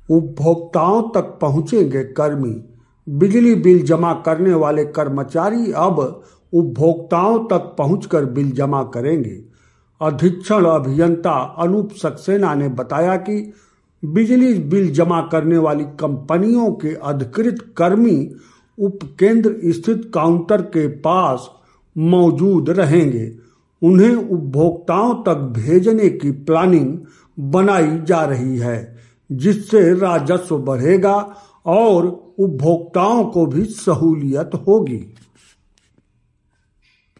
उपभोक्ताओं तक पहुंचेंगे कर्मी। बिजली बिल जमा करने वाले कर्मचारी अब उपभोक्ताओं तक पहुंचकर बिल जमा करेंगे। अधीक्षण अभियंता अनूप सक्सेना ने बताया कि बिजली बिल जमा करने वाली कंपनियों के अधिकृत कर्मी उपकेंद्र स्थित काउंटर के पास मौजूद रहेंगे। उन्हें उपभोक्ताओं तक भेजने की प्लानिंग बनाई जा रही है, जिससे राजस्व बढ़ेगा और उपभोक्ताओं को भी सहूलियत होगी।